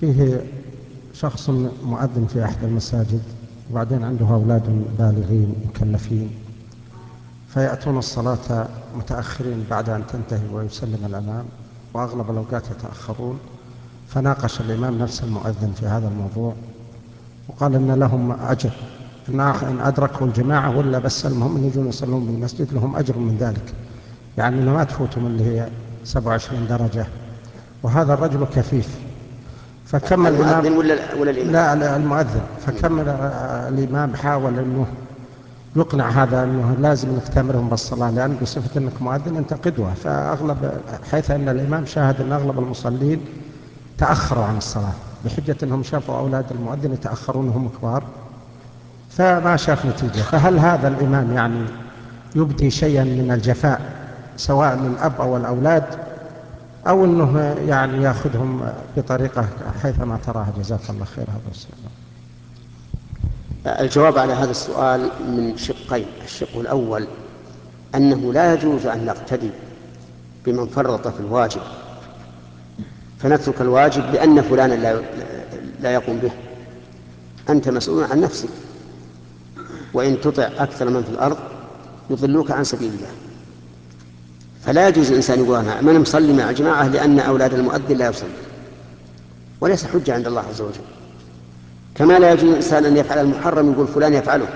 فيه شخص مؤذن في أحد المساجد، وبعدين عنده أولاد بالغين مكلفين، فيأتون الصلاة متأخرين بعد أن تنتهي ويسلم الأمام، وأغلب الأوقات يتأخرون. فناقش الإمام نفس المؤذن في هذا الموضوع، وقال إن لهم أجر إن أدركوا الجماعة، ولا بس المهم أن يجون يصلون بالمسجد لهم أجر من ذلك، يعني أنه ما تفوتهم اللي هي 27 درجة. وهذا الرجل كفيف، فكمل المؤذن ولا الإمام؟ لا المؤذن. فكمل الإمام حاول أنه يقنع هذا أنه لازم انك تأمرهم بالصلاة، لأن بصفة أنك مؤذن أنت قدوة. فأغلب حيث أن الإمام شاهد أن أغلب المصلين تأخروا عن الصلاة بحجة أنهم شافوا أولاد المؤذن يتأخرون وهم كبار، فما شاف نتيجة. فهل هذا الإمام يعني يبدي شيئا من الجفاء سواء للأب أو الأولاد، أو أنه يعني يأخذهم بطريقة حيثما تراها؟ جزاك الله خير. هذا السؤال. الجواب على هذا السؤال من شقين. الشق الأول أنه لا يجوز أن نقتدي بمن فرط في الواجب فنترك الواجب لأن فلانا لا يقوم به. أنت مسؤول عن نفسك، وإن تطع أكثر من في الأرض يضلوك عن سبيل الله. فلا يجوز الإنسان يقول أنا من مصلي مع الجماعة لأن أولاد المؤذن لا يصلي، وليس حجة عند الله عز وجل. كما لا يجوز الإنسان أن يفعل المحرم يقول فلان يفعله،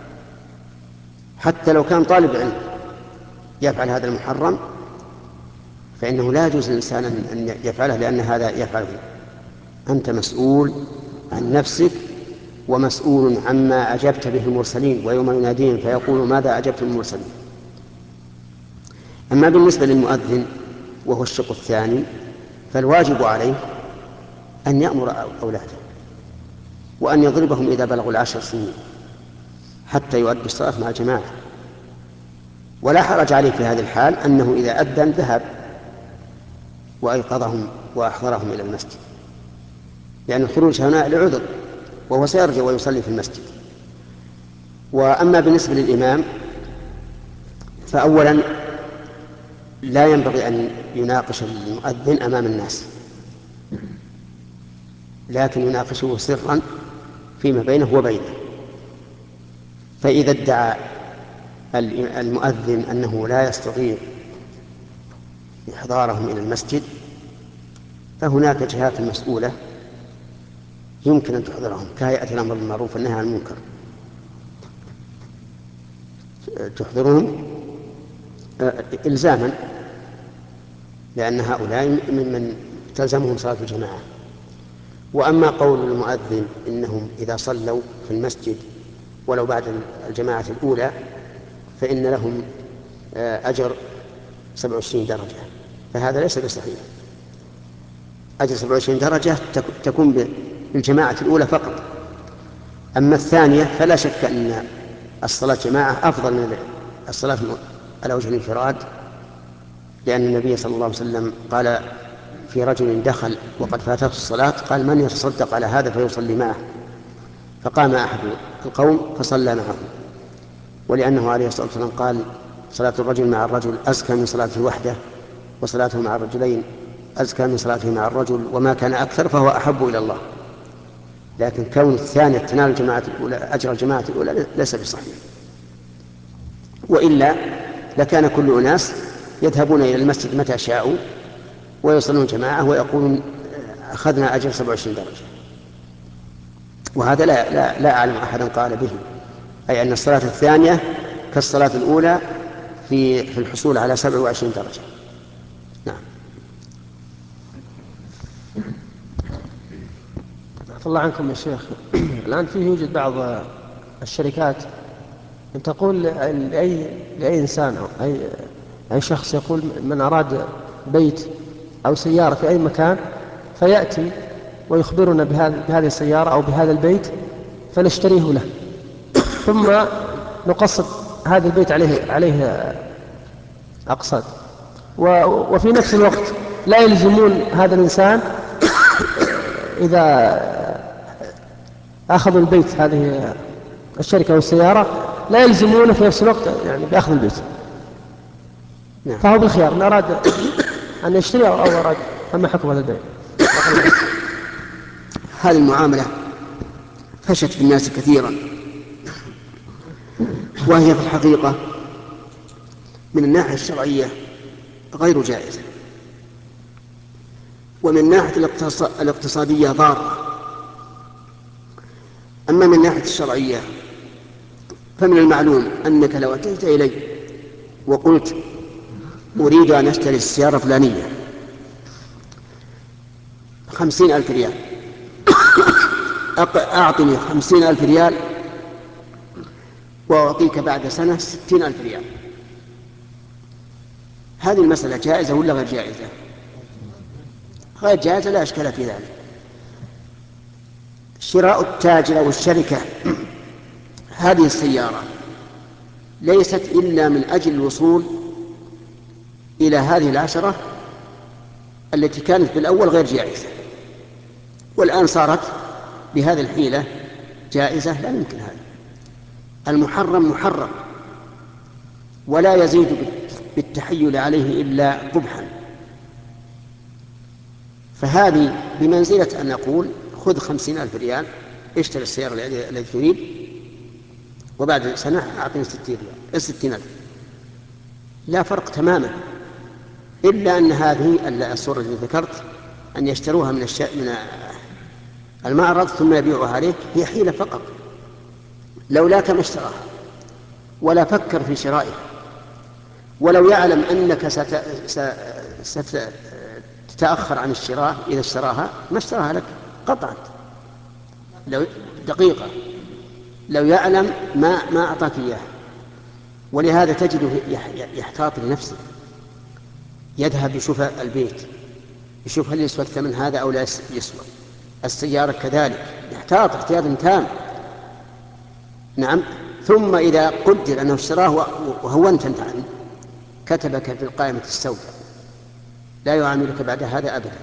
حتى لو كان طالب علم يفعل هذا المحرم فإنه لا يجوز الإنسان أن يفعله لأن هذا يفعله. أنت مسؤول عن نفسك ومسؤول عما أجبت به المرسلين، ويوم يناديهم فيقول ماذا أجبت المرسلين. أما بالنسبة للمؤذن وهو الشق الثاني، فالواجب عليه أن يأمر أولاده وأن يضربهم إذا بلغوا 10 سنين حتى يؤدي الصلاة مع الجماعة. ولا حرج عليه في هذه الحال أنه إذا أذن ذهب وأيقظهم وأحضرهم إلى المسجد، لأن الخروج هنا لعذر وهو سيرجع ويصلي في المسجد. وأما بالنسبة للإمام فأولا لا ينبغي أن يناقش المؤذن أمام الناس، لكن يناقشه سرا فيما بينه وبينه. فإذا ادعى المؤذن أنه لا يستطيع إحضارهم إلى المسجد فهناك جهات مسؤولة يمكن أن تحضرهم، كهيئة الأمر بالمعروف والنهي عن المنكر، تحضرهم إلزاما، لأن هؤلاء ممن تلزمهم صلاة الجماعة. وأما قول المؤذن إنهم إذا صلوا في المسجد ولو بعد الجماعة الأولى فإن لهم أجر 27 درجة، فهذا ليس بصحيح. أجر 27 درجة تكون بالجماعة الأولى فقط. أما الثانية فلا شك أن الصلاة جماعة أفضل من الصلاة على وجه الانفراد، لأن النبي صلى الله عليه وسلم قال في رجل دخل وقد فاتته الصلاة قال من يتصدق على هذا فيصلي معه، فقام أحد القوم فصلى معه. ولأنه عليه الصلاة والسلام قال صلاة الرجل مع الرجل أزكى من صلاته وحده، وصلاته مع الرجلين أزكى من صلاته مع الرجل، وما كان أكثر فهو أحب إلى الله. لكن كون الثانية تنال الجماعة الأولى أجر الجماعة الأولى ليس بصحيح، وإلا لكان كل أناس يذهبون إلى المسجد متى شاءوا ويصلون جماعة ويقولون أخذنا أجر 27 درجة. وهذا لا أعلم أحدا قال به، أي أن الصلاة الثانية كالصلاة الأولى في الحصول على 27 درجة. نعم. عفى الله عنكم يا شيخ. الآن فيه يوجد بعض الشركات أن تقول لأي إنسان أو أي شخص يقول من أراد بيت أو سيارة في أي مكان فيأتي ويخبرنا بهذه السيارة أو بهذا البيت فنشتريه له، ثم نقسط هذا البيت عليه أقساط، وفي نفس الوقت لا يلزمون هذا الإنسان إذا أخذوا البيت هذه الشركة والسيارة لا يلزمونه في نفس الوقت يعني بأخذ البيت. فهو بالخيار إن أراد أن يشتري أو أراد. فما حكم هذا البيع؟ هذه المعاملة فشت في الناس كثيرا، وهي في الحقيقة من الناحية الشرعية غير جائزة، ومن الناحية الاقتصادية ضارة. أما من الناحية الشرعية فمن المعلوم أنك لو أتيت إلي وقلت أريد أن أشتري السيارة الفلانية 50,000 ريال، أعطني 50,000 ريال وأعطيك بعد سنة 60,000 ريال، هذه المسألة جائزة ولا غير جائزة؟ غير جائزة، لا إشكال في ذلك. شراء التاجر أو الشركة هذه السيارة ليست إلا من أجل الوصول إلى هذه العشرة التي كانت بالأول غير جائزة، والآن صارت بهذه الحيلة جائزة. لا يمكن هذا، المحرم محرم ولا يزيد بالتحيل عليه إلا قبحا. فهذه بمنزلة أن نقول خذ 50,000 ريال اشتري السيارة التي تريد وبعد سنة أعطني 60,000. لا فرق تماما، إلا أن هذه الصورة التي ذكرت أن يشتروها من المعرض ثم يبيعها عليك هي حيلة فقط، لولاك ما اشتراها ولا فكر في شرائها، ولو يعلم أنك ستتأخر عن الشراء إذا اشتراها ما اشتراها لك قطعا. لو دقيقة لو يعلم ما أعطاك إياه. ولهذا تجده يحتاط لنفسه، يذهب يشوف البيت، يشوف هل يسوى الثمن هذا أو لا يسوى، السيارة كذلك يحتاط احتياطا تام. نعم. ثم إذا قدر أنه اشتراه وهونت أنت عنه كتبك في القائمة السوداء، لا يعاملك بعد هذا أبدا.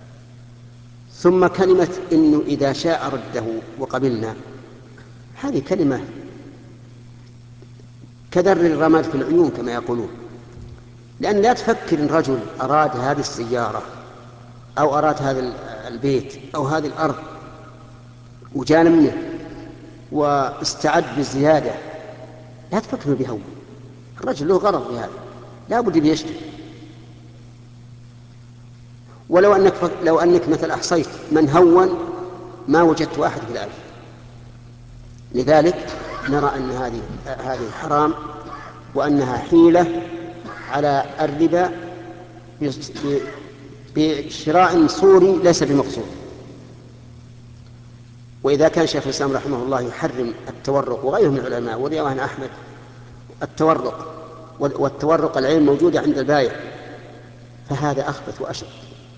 ثم كلمة إنه إذا شاء رده وقبلنا، هذه كلمة كدر الرماد في العيون كما يقولون. لأن لا تفكر إن رجل أراد هذه السيارة أو أراد هذا البيت أو هذه الأرض وجان منه واستعد بالزيادة، لا تفكر بهون. الرجل له غرض بهذا، لا بد يشتري. لو أنك مثل أحصيت من هون ما وجدت واحد في الألف. لذلك نرى أن هذه حرام، وأنها حيلة على الربا بشراء صوري ليس بمقصود. وإذا كان شيخ الإسلام رحمه الله يحرم التورق وغيره من العلماء ورواه عن أحمد التورق، والتورق العين موجودة عند البائع، فهذا أخبث وأشد.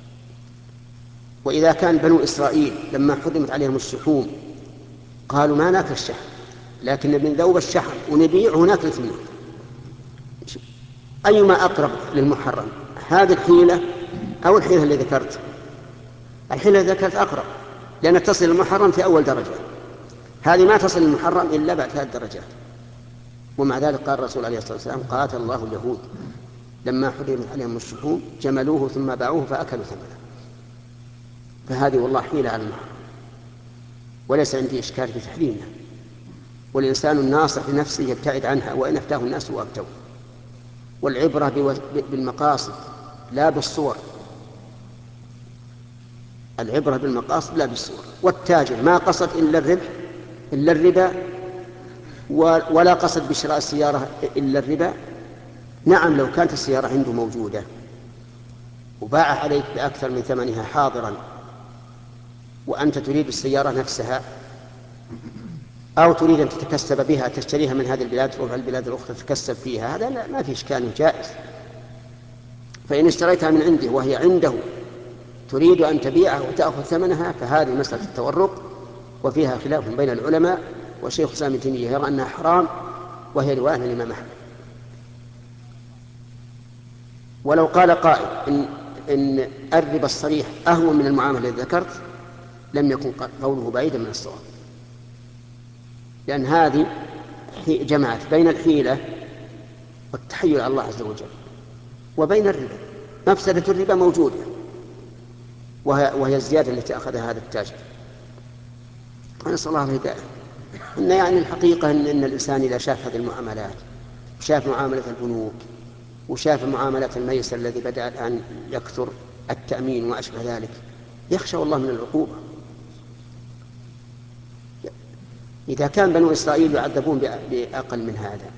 وإذا كان بنو إسرائيل لما حرمت عليهم الشحوم قالوا ما ناكل الشحم لكن بنذوب الشحم ونبيع وناكل منه، أيما أقرب للمحرم، هذه الحيلة أو الحيلة اللي ذكرت؟ الحيلة اللي ذكرت أقرب، لأن تصل المحرم في أول درجة، هذه ما تصل المحرم إلا بعد 3 درجات. ومع ذلك قال الرسول عليه الصلاة والسلام قاتل الله اليهود لما حرمت عليهم الشحوم جملوه ثم باعوه فأكلوا ثمنه. فهذه والله حيلة على المحرم، وليس عندي إشكال في تحريمها، والإنسان الناصح لنفسه يبتعد عنها وإن أفتاه الناس وأفتوه. والعبرة بالمقاصد لا بالصور، العبرة بالمقاصد لا بالصور. والتاجر ما قصد إلا الربا ولا قصد بشراء السيارة إلا الربا. نعم، لو كانت السيارة عنده موجودة وباعها عليك بأكثر من ثمنها حاضرا وأنت تريد السيارة نفسها أو تريد أن تتكسب بها، تشتريها من هذه البلاد تروح البلاد الأخرى تتكسب فيها، هذا ما في إشكال جائز. فإن اشتريتها من عنده وهي عنده تريد أن تبيعها وتأخذ ثمنها فهذه مسألة التورق، وفيها خلاف بين العلماء، والشيخ الإسلام ابن تيمية يرى أنها حرام، وهي رواية عن الإمام أحمد. ولو قال قائل إن الربا الصريح أهون من المعاملة التي ذكرت لم يكن قوله بعيدا من الصواب، لأن هذه جمعت بين الحيلة والتحيل على الله عز وجل وبين الربا. مفسدة الربا موجودة وهي الزيادة التي أخذها هذا التاجر. نسأل الله الهداية. إن يعني الحقيقة إن الإنسان إذا شاف هذه المعاملات وشاف معاملة البنوك وشاف معاملة الميسر الذي بدأ الآن يكثر، التأمين وما أشبه ذلك، يخشى الله من العقوبة. إذا كان بنو إسرائيل يعذبون بأقل من هذا،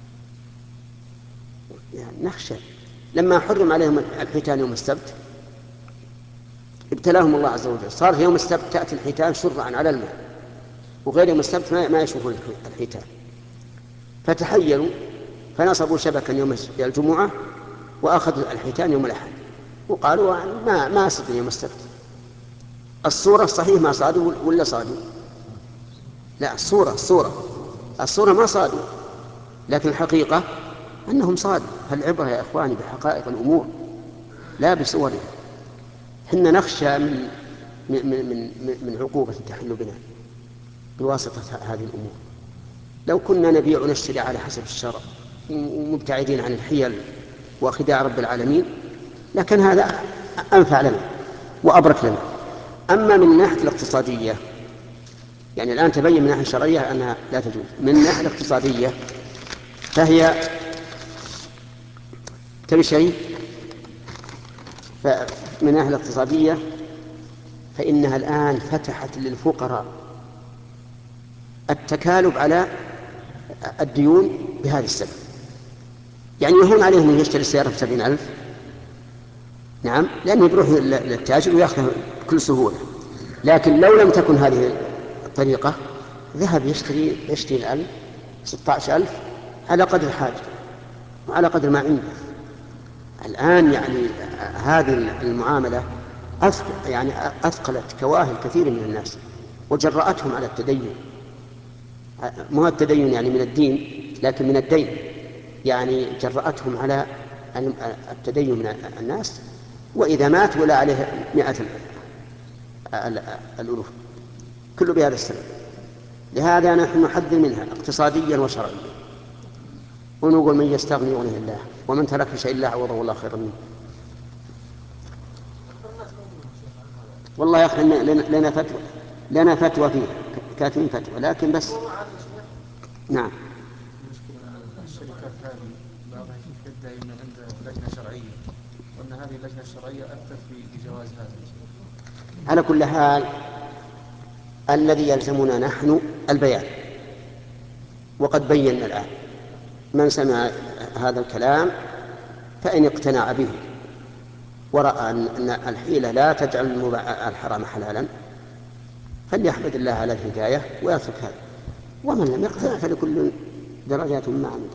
يعني نخشى. لما حرم عليهم الحيتان يوم السبت ابتلاهم الله عز وجل، صار في يوم السبت تأتي الحيتان شرعا على الماء، وغير يوم السبت ما يشوفون الحيتان، فتحيلوا فنصبوا شبكا يوم الجمعة وأخذوا الحيتان يوم الأحد، وقالوا ما صدوا يوم السبت. الصورة صحيح ما صادوا ولا صادوا؟ لا، الصورة ما صادوا، لكن الحقيقة أنهم صادوا. فالعبرة يا إخواني بحقائق الأمور لا بصورها. حنا نخشى من عقوبة تحل بنا بواسطة هذه الأمور. لو كنا نبيع ونشتري على حسب الشرع ومبتعدين عن الحيل وخداع رب العالمين لكن هذا أنفع لنا وأبرك لنا. أما من الناحية الاقتصادية، يعني الآن تبين من الناحية الشرعية أنها لا تجوز. من الناحية الاقتصادية فهي تبي شيء. من الناحية الاقتصادية فإنها الآن فتحت للفقراء التكالب على الديون بهذا السبب. يعني يهون عليهم أن يشتري السيارة ب70,000، نعم، لأنه يروح للتاجر ويأخذها بكل سهولة. لكن لو لم تكن هذه الطريقة ذهب يشتري 20,000 16,000 على قدر حاجته وعلى قدر ما عنده. الآن يعني هذه المعاملة أثقلت كواهل كثير من الناس وجرأتهم على التدين. مو التدين يعني من الدين، لكن من الدين، يعني جرأتهم على التدين من الناس. وإذا مات ولا عليه 100 الألوف، كله بهذا السبب. لهذا نحن نحذر منها اقتصاديا وشرعيا، ونقول من يستغني يغنيه الله، ومن ترك شيء الله عوضه الله خيرا منه. والله يا أخي لنا فتوى فيه، كاتبين فتوى، لكن بس نعم. الشركات هذه بعضها يدعي أن عند لجنة شرعية، وأن هذه اللجنة الشرعية أفتت بجواز هذا. على كل حال الذي يلزمنا نحن البيان، وقد بينا الآن. من سمع هذا الكلام فإن اقتنع به ورأى أن الحيلة لا تجعل الحرام حلالا فليحمد الله على الهداية ويترك هذا، ومن لم يقتنع فلكل درجات ما عمل.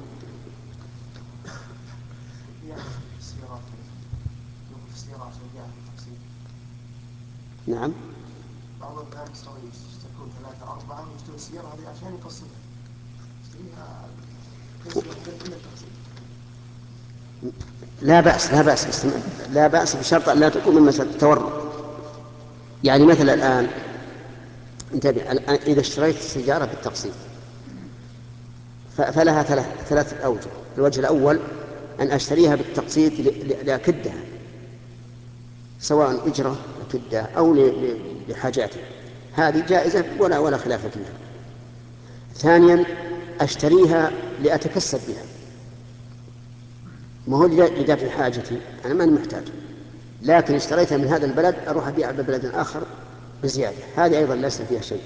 نعم، بعض الآن يشتركون 3 4 ويشترون السيارة هذه عشان يقسمها. لا بأس بشرط أن لا تكون من مسألة التورط. يعني مثلا الآن انتبه، إذا اشتريت السيارة بالتقسيط فلها 3 أوجه. الوجه الأول أن أشتريها بالتقسيط لأكدها، سواء أجرة أكدها أو لحاجاتي، هذه جائزة ولا خلاف فيها. ثانيا أشتريها لأتكسب بها، ما هو لدافع حاجتي، أنا ما محتاج، لكن اشتريتها من هذا البلد أروح أبيع ببلد آخر بزيادة، هذه أيضا ليس فيها شيء.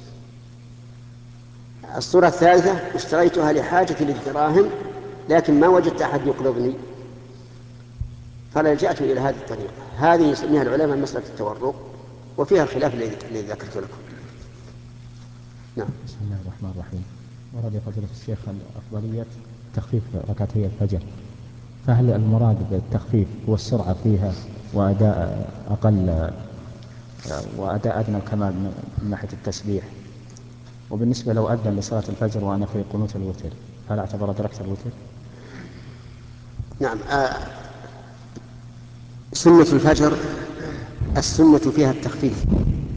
الصورة الثالثة اشتريتها لحاجتي للدراهم لكن ما وجدت أحد يقرضني فلجأت إلى هذه الطريقة. هذه يسميها العلماء مسألة التورق، وفيها الخلاف الذي ذكرت لكم. نعم. بسم الله الرحمن الرحيم. ورد فضيلة الشيخ أفضلية تخفيف ركعتي الفجر، فهل المراد بالتخفيف هو السرعة فيها وأداء أقل وأداء أدنى الكمال من ناحية التسبيح؟ وبالنسبة لو أذن لصلاة الفجر وأنا في قنوت الوتر هل أعتبر أدركت الوتر؟ نعم. سنة الفجر السنة فيها التخفيف،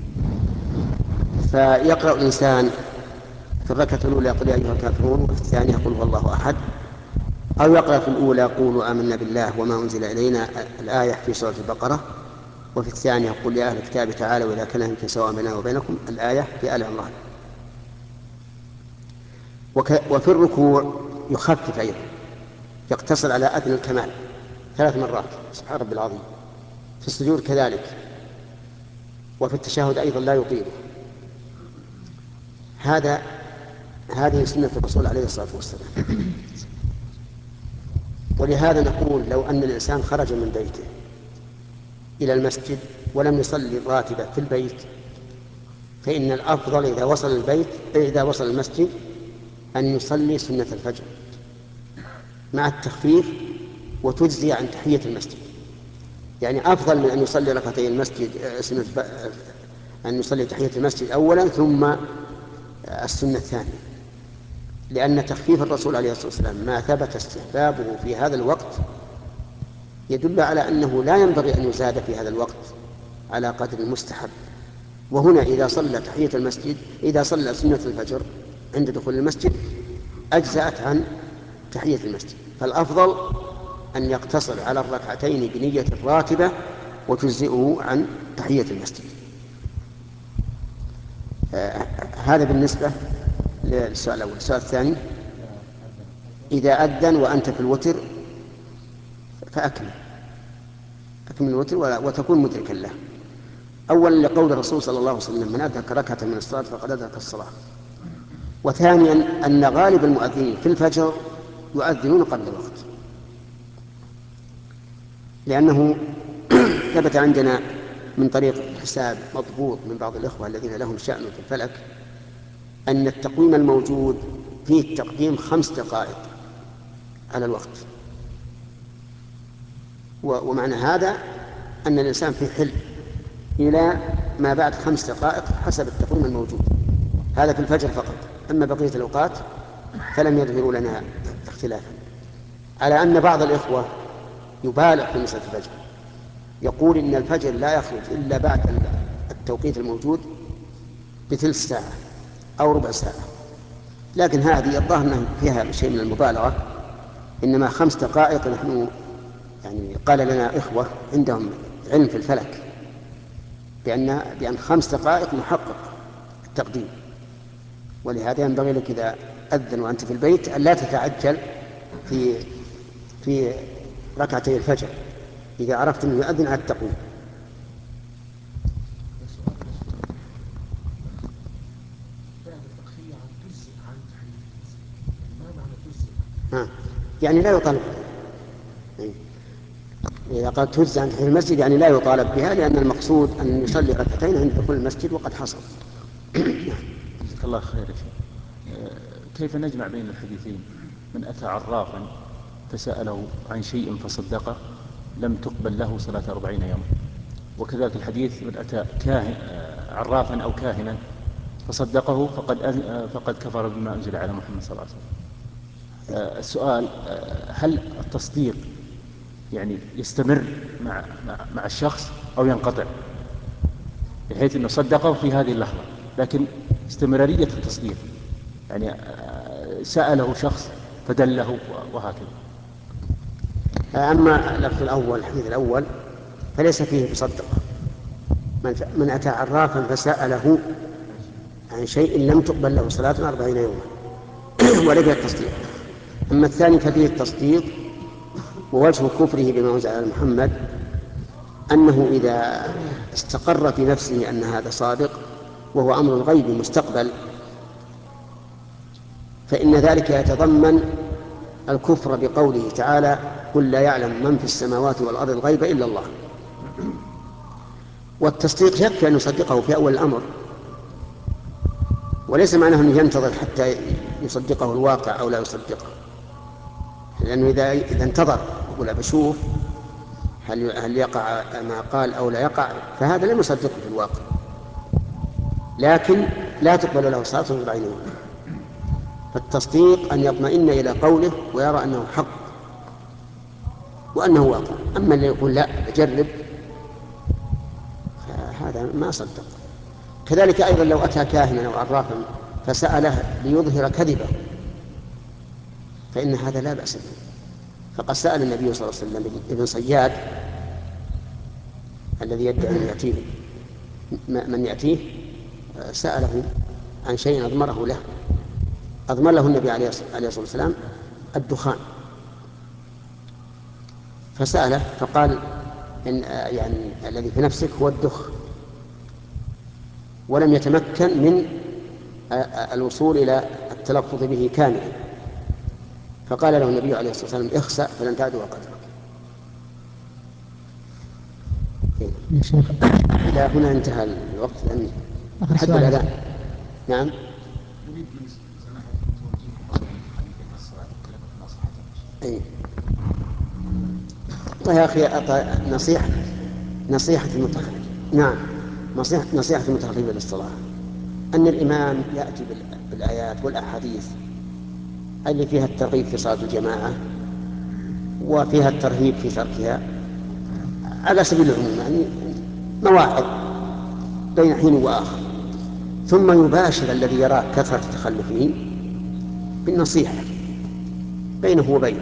فيقرأ الإنسان في الركعة الأولى قل يا أيها الكافرون، وفي الثانية قل هو الله أحد، أو يقرأ في الأولى قولوا آمنا بالله وما أنزل إلينا الآية في سورة البقرة، وفي الثانية قل يا أهل الكتاب تعالوا إلى كلمة سواء بيننا وبينكم، الآية في آل عمران. وفي الركوع يخفف أيضا، يقتصر على أدنى الكمال 3 مرات سبحان ربي العظيم. في السجود كذلك، وفي التشهد أيضا لا يطيله. هذه سنة الرسول عليه الصلاة والسلام. ولهذا نقول لو أن الإنسان خرج من بيته إلى المسجد ولم يصلي الراتبة في البيت، فإن الأفضل إذا وصل المسجد أن يصلي سنة الفجر مع التخفيف، وتجزي عن تحية المسجد. يعني أفضل من أن يصلي ركعتي المسجد أن يصلي تحية المسجد أولا ثم السنة الثانية، لأن تخفيف الرسول عليه الصلاة والسلام ما ثبت استحبابه في هذا الوقت يدل على أنه لا ينبغي أن يزاد في هذا الوقت على قدر المستحب. وهنا إذا صلى تحية المسجد، إذا صلى سنة الفجر عند دخول المسجد أجزأت عن تحية المسجد، فالأفضل أن يقتصر على الركعتين بنية الراتبة وتجزئه عن تحية المسجد. هذا بالنسبة للسؤال الأول. السؤال الثاني: إذا أذن وأنت في الوتر فأكمل الوتر وتكون مدركا له. أولا لقول الرسول صلى الله عليه وسلم: من أدرك ركعة من الصلاة فقد أدرك الصلاة. وثانيا أن غالب المؤذنين في الفجر يؤذنون قبل الوقت، لأنه ثبت عندنا من طريق حساب مضبوط من بعض الإخوة الذين لهم شأن في الفلك أن التقويم الموجود فيه تقديم 5 دقائق على الوقت. ومعنى هذا أن الإنسان في حل إلى ما بعد 5 دقائق حسب التقويم الموجود. هذا في الفجر فقط، أما بقية الأوقات فلم يظهروا لنا اختلافا. على أن بعض الإخوة يبالغ في مسألة الفجر، يقول إن الفجر لا يخرج إلا بعد التوقيت الموجود بثلث ساعة أو ربع ساعة، لكن هذه الظاهر أنه فيها شيء من المبالغة. إنما 5 دقائق نحن يعني قال لنا إخوة عندهم علم في الفلك بأن 5 دقائق محقق التقديم. ولهذا ينبغي لك إذا أذن وأنت في البيت أن لا تتعجل في ركعتي الفجر إذا عرفت أنه يؤذن على التقويم. يعني لا يطالب، إذا قال تجزي عن تحية المسجد يعني لا يطالب بها، لأن المقصود أن يصلي ركعتين عند دخول المسجد وقد حصل. جزاك الله خير. كيف نجمع بين الحديثين؟ من أتى عرافا فسأله عن شيء فصدقه لم تقبل له صلاة 40 يوما، وكذلك الحديث من أتى عرافا أو كاهنا فصدقه فقد كفر بما أنزل على محمد صلى الله عليه وسلم. السؤال: هل التصديق يعني يستمر مع الشخص أو ينقطع، بحيث أنه صدقه في هذه اللحظة لكن استمرارية التصديق يعني سأله شخص فدله وهكذا؟ أما اللفظ الأول، الحديث الأول، فليس فيه بصدق. من أتى عرافا فسأله عن شيء لم تقبل له صلاة 40 يوما ولقى التصديق. أما الثاني ففيه التصديق، ووجه كفره بما أنزل على محمد أنه إذا استقر في نفسه أن هذا صادق وهو أمر غيبي مستقبل، فإن ذلك يتضمن الكفر بقوله تعالى: قل لا يعلم من في السماوات والأرض الغيب إلا الله. والتصديق يكفي أن يصدقه في أول الأمر، وليس معناه أنه ينتظر حتى يصدقه الواقع أو لا يصدقه، لأنه إذا انتظر يقول بشوف هل يقع ما قال أو لا يقع، فهذا لم يصدقه في الواقع، لكن لا تقبل له صلاة 40 يوما. فالتصديق أن يطمئن إلى قوله ويرى أنه حق وأنه واقع. أما اللي يقول لا أجرب فهذا ما صدق. كذلك أيضا لو أتى كاهنا أو عرافا فسأله ليظهر كذبه فإن هذا لا بأس به. فقد سأل النبي صلى الله عليه وسلم ابن صياد الذي يدعي أن يأتيه من يأتيه سأله عن شيء أضمر له النبي عليه الصلاة والسلام الدخان، فسأله فقال إن يعني الذي في نفسك هو الدخ، ولم يتمكن من الوصول إلى التلفظ به كاملا، فقال له النبي عليه الصلاة والسلام اخسأ فلن تعدو قدرك. يا شيخ إلى هنا انتهى الوقت لأن حد سؤال. الأذان. نعم. أي والله يا أخي نصيحة المتخلفين للصلاة أن الإمام يأتي بالآيات والأحاديث اللي فيها الترغيب في صلاة الجماعة وفيها الترهيب في تركها على سبيل العموم، يعني مواعظ بين حين وآخر، ثم يباشر الذي يرى كثرة تخلفه بالنصيحة بينه وبينه.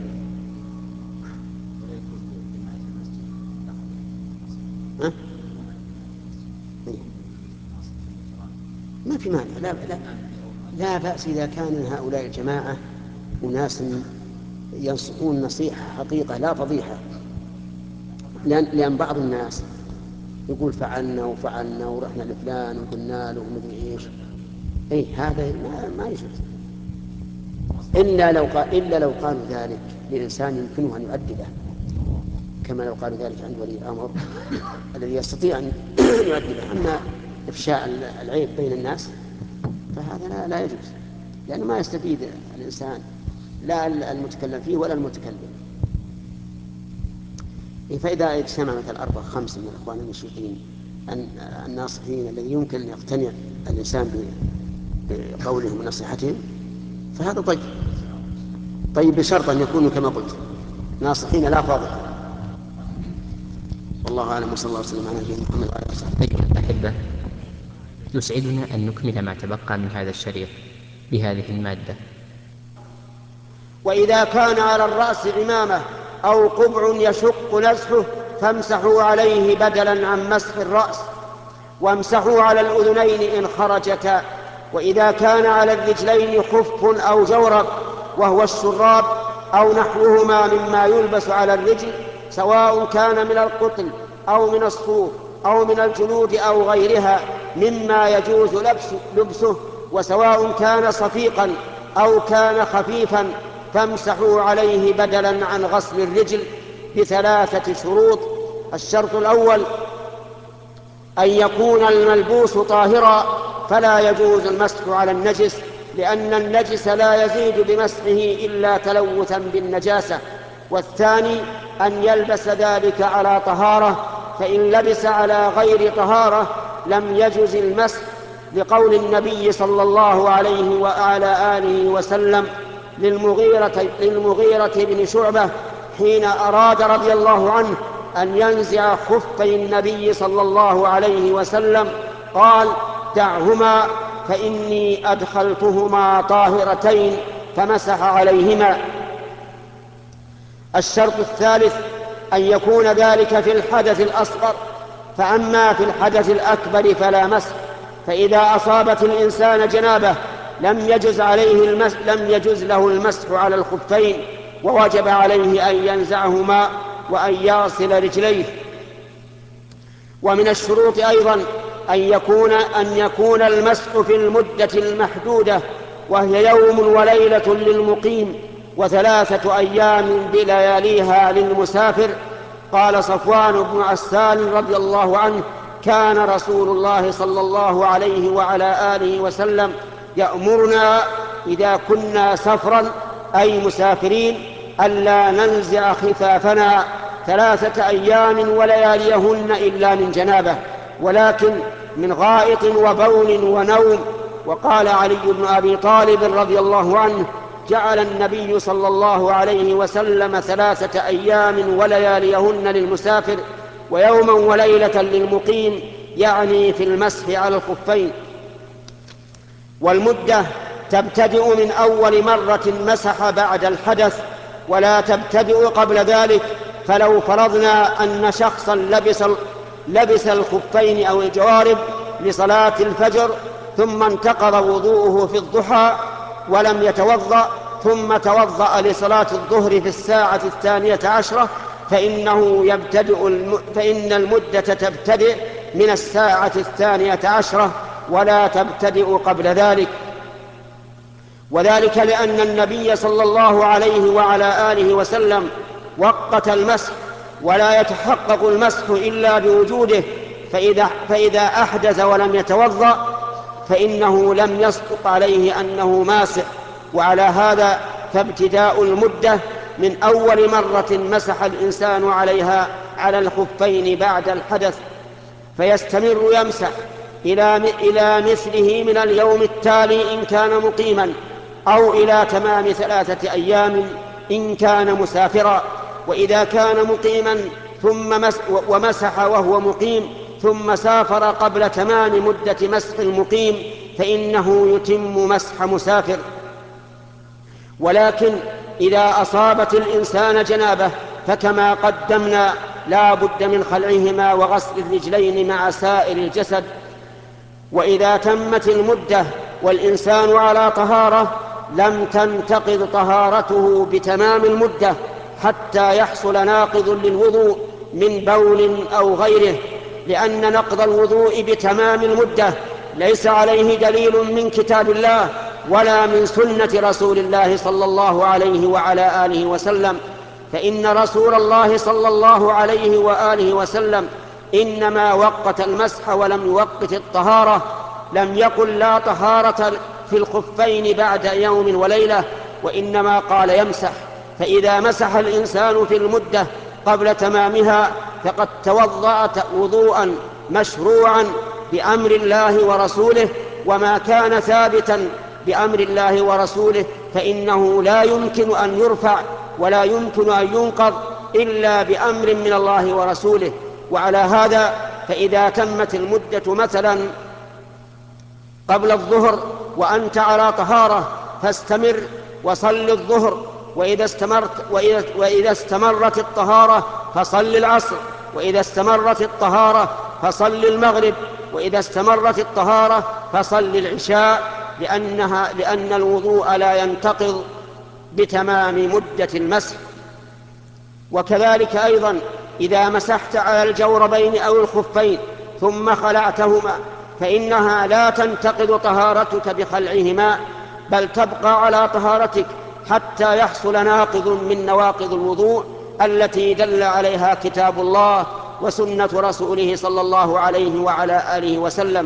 ما في مانع، لا بأس إذا كان هؤلاء الجماعة أناس ينصحون نصيحة حقيقة لا فضيحة، لأن بعض الناس يقول فعلنا وفعلنا ورحنا لفلان وقلنا له مدري ايش، هذا ما يجوز، إلا لو قالوا ذلك لإنسان يمكنه أن يؤدبه، كما لو قالوا ذلك عند ولي الأمر الذي يستطيع أن يؤدبه. أما إفشاء العيب بين الناس فهذا لا يجوز، لأنه ما يستفيد الإنسان لا المتكلم فيه ولا المتكلم. فإذا اجتمع مثل 4-5 من الإخوان النشيطين الناصحين الذي يمكن أن يقتنع الإنسان بقولهم ونصيحتهم فهذا طيب بشرط أن يكونوا كما قلت ناصحين لا فاضحين. والله أعلم، وصلى الله وسلم على نبينا محمد وعلى آله وصحبه. أيها الأحبة، يسعدنا أن نكمل ما تبقى من هذا الشريط بهذه المادة. وإذا كان على الرأس عمامة أو قبع يشق نزحه فامسحوا عليه بدلا عن مسح الرأس، وامسحوا على الأذنين إن خرجتا. وإذا كان على الرجلين خف أو جورب وهو الشراب أو نحوهما مما يلبس على الرجل، سواء كان من القطن أو من الصوف أو من الجلود أو غيرها مما يجوز لبسه، وسواء كان صفيقا أو كان خفيفا، فامسحوا عليه بدلا عن غسل الرجل ب3 شروط. الشرط الأول أن يكون الملبوس طاهرا، فلا يجوز المسح على النجس، لأن النجس لا يزيد بمسحه إلا تلوثا بالنجاسة. والثاني أن يلبس ذلك على طهارة، فإن لبس على غير طهارة لم يجز المسح، لقول النبي صلى الله عليه وعلى آله وسلم للمغيرة بن شعبة حين أراد رضي الله عنه أن ينزع خفي النبي صلى الله عليه وسلم، قال دعهما فإني أدخلتهما طاهرتين، فمسح عليهما. الشرط الثالث أن يكون ذلك في الحدث الأصغر، فأما في الحدث الأكبر فلا مسح. فإذا أصابت الإنسان جنابة لم يجز له المسح على الخفين، ووجب عليه أن ينزعهما وأن يغسل رجليه. ومن الشروط أيضا أن يكون المسح في المدة المحدودة، وهي يوم وليلة للمقيم و3 أيام بلياليها للمسافر. قال صفوان بن عسال رضي الله عنه كان رسول الله صلى الله عليه وعلى آله وسلم يأمرنا إذا كنا سفرا أي مسافرين ألا ننزع خفافنا 3 أيام ولياليهن إلا من جنابه، ولكن من غائط وبول ونوم. وقال علي بن أبي طالب رضي الله عنه جعل النبي صلى الله عليه وسلم 3 أيام ولياليهن للمسافر ويوما وليلة للمقيم، يعني في المسح على الخفين. والمدة تبتدئ من أول مرة مسح بعد الحدث، ولا تبتدئ قبل ذلك. فلو فرضنا أن شخصا لبس الخفين أو الجوارب لصلاة الفجر ثم انتقض وضوءه في الضحى ولم يتوضأ ثم توضأ لصلاة الظهر في الساعة 12 فإن المدة تبتدئ من الساعة 12 ولا تبتدئ قبل ذلك. وذلك لأن النبي صلى الله عليه وعلى آله وسلم وقت المسح، ولا يتحقق المسح إلا بوجوده، فإذا أحدث ولم يتوضأ فإنه لم يصدق عليه أنه ماسح. وعلى هذا فابتداء المدة من أول مرة مسح الإنسان عليها على الخفين بعد الحدث، فيستمر يمسح إلى مثله من اليوم التالي إن كان مقيما، أو إلى تمام 3 أيام إن كان مسافرا. وإذا كان مقيما ومسح وهو مقيم ثم سافر قبل تمام مدة مسح المقيم فإنه يتم مسح مسافر. ولكن إذا أصابت الإنسان جنابة فكما قدمنا لا بد من خلعهما وغسل الرجلين مع سائر الجسد. وإذا تمت المدة والإنسان على طهارة لم تنتقض طهارته بتمام المدة حتى يحصل ناقض للوضوء من بول أو غيره، لأن نقض الوضوء بتمام المدة ليس عليه دليل من كتاب الله ولا من سنة رسول الله صلى الله عليه وعلى آله وسلم. فإن رسول الله صلى الله عليه وآله وسلم إنما وقت المسح ولم يوقت الطهارة. لم يقل لا طهارة في الخفين بعد يوم وليلة، وإنما قال يمسح. فإذا مسح الإنسان في المدة قبل تمامها فقد توضأ وضوءا مشروعا بأمر الله ورسوله، وما كان ثابتا بأمر الله ورسوله فإنه لا يمكن أن يرفع ولا يمكن أن ينقض إلا بأمر من الله ورسوله. وعلى هذا فإذا تمت المدة مثلا قبل الظهر وأنت على طهارة فاستمر وصل الظهر، وإذا استمرت الطهارة فصل العصر، وإذا استمرت الطهارة فصل المغرب، وإذا استمرت الطهارة فصل العشاء، لأن الوضوء لا ينتقض بتمام مدة المسح. وكذلك أيضا إذا مسحت على الجوربين أو الخفين ثم خلعتهما فإنها لا تنتقض طهارتك بخلعهما، بل تبقى على طهارتك حتى يحصل ناقض من نواقض الوضوء التي دل عليها كتاب الله وسنة رسوله صلى الله عليه وعلى آله وسلم.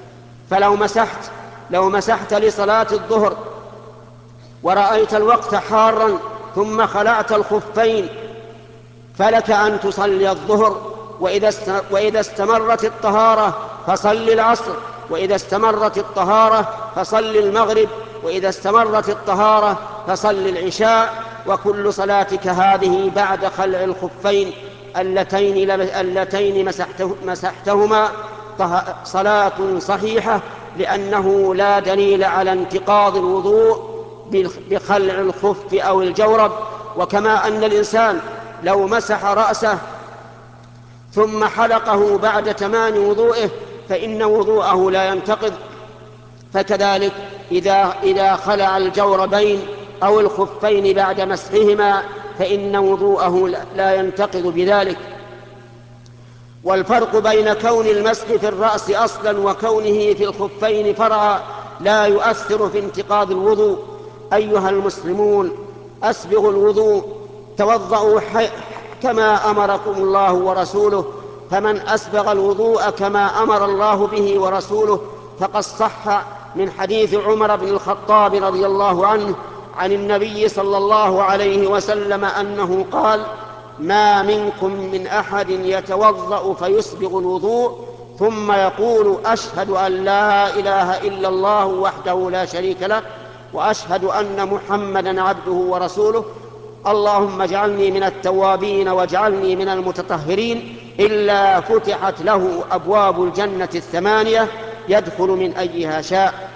لو مسحت لصلاة الظهر ورأيت الوقت حارا ثم خلعت الخفين فلك أن تصلي الظهر، وإذا استمرت الطهارة فصل العصر، وإذا استمرت الطهارة فصل المغرب، وإذا استمرت الطهارة فصل العشاء. وكل صلاتك هذه بعد خلع الخفين اللتين مسحتهما صلاة صحيحة، لأنه لا دليل على انتقاض الوضوء بخلع الخف أو الجورب. وكما أن الإنسان لو مسح رأسه ثم حلقه بعد تمام وضوئه فإن وضوءه لا ينتقض، فكذلك إذا خلع الجوربين أو الخفين بعد مسحهما فإن وضوءه لا ينتقض بذلك. والفرق بين كون المسح في الرأس أصلا وكونه في الخفين فرعا لا يؤثر في انتقاض الوضوء. أيها المسلمون، أسبغوا الوضوء، توضؤوا كما أمركم الله ورسوله، فمن أسبغ الوضوء كما أمر الله به ورسوله فقد صح من حديث عمر بن الخطاب رضي الله عنه عن النبي صلى الله عليه وسلم أنه قال: ما منكم من أحد يتوضأ فيسبغ الوضوء ثم يقول: أشهد أن لا إله إلا الله وحده لا شريك له وأشهد أن محمدا عبده ورسوله، اللهم اجعلني من التوابين واجعلني من المتطهرين، إلا فتحت له أبواب الجنة 8 يدخل من أيها شاء.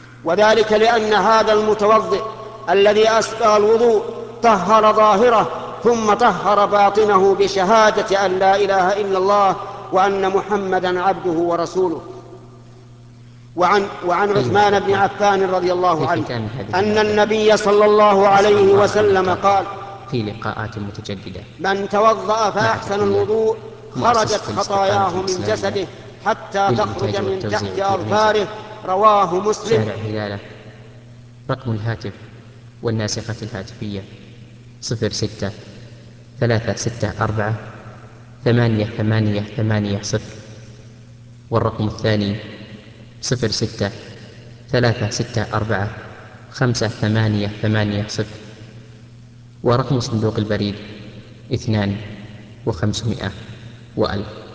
وذلك لأن هذا المتوضئ الذي أسبغ الوضوء طهر ظاهره ثم طهر باطنه بشهادة أن لا إله إلا الله وأن محمدا عبده ورسوله. وعن عثمان بن عفان رضي الله عنه أن النبي صلى الله عليه وسلم قال: في لقاءات متجددة من توضأ فأحسن الوضوء خرجت خطاياه من جسده حتى تخرج من تحت أظفاره. رواه مسلم. شارع هلالة. رقم الهاتف والناسخة الهاتفية 06-364-8880. والرقم الثاني 06-364-5880. ورقم صندوق البريد 2500 و1000.